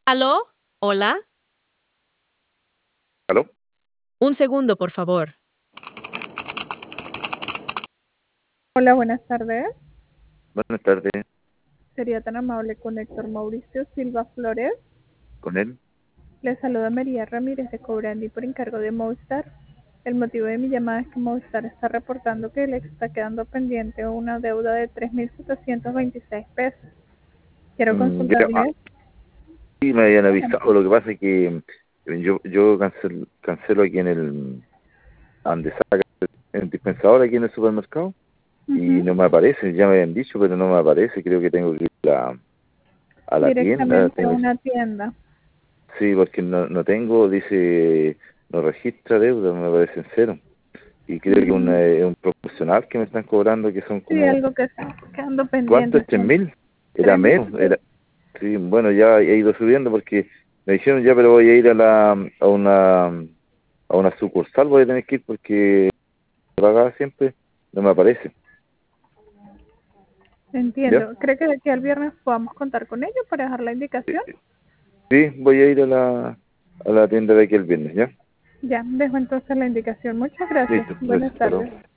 ¿Aló? ¿Hola? ¿Aló? Un segundo, por favor. Hola, buenas tardes. Buenas tardes, Sería tan amable con Héctor Mauricio Silva Flores. con él. Le saluda María Ramírez de Cobrandi por encargo de Movistar. El motivo de mi llamada es que Movistar está reportando que le está quedando pendiente una deuda de 3.726 pesos. Quiero consultarle. Sí, me habían avisado. Lo que pasa es que yo cancelo aquí en el, donde saca el dispensador aquí en el supermercado y no me aparece. Ya me habían dicho, pero no me aparece. Creo que tengo que ir a la tienda. Directamente a una tienda. Sí, porque no tengo, dice, no registra deuda, me aparece en cero. Y creo que es un proporcional que me están cobrando, que son Sí, como, algo que está quedando ¿cuánto pendiente. es? 3.000. Era menos, 3.000. era. Sí, bueno, ya he ido subiendo porque me dijeron ya, pero voy a ir a una sucursal, voy a tener que ir porque pagaba siempre, no me aparece. ¿Ya? Entiendo. ¿Cree que de aquí al viernes podamos contar con ello para dejar la Sí, indicación? sí, voy a ir a la tienda de aquí el viernes, ¿ya? Ya, dejo entonces la indicación. Muchas gracias. Listo, Buenas gracias, hasta luego. tardes.